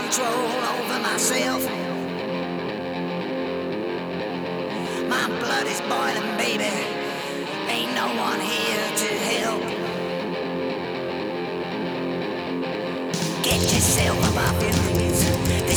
control over myself. My blood is boiling, baby. Ain't no one here to help. Get yourself up off your knees.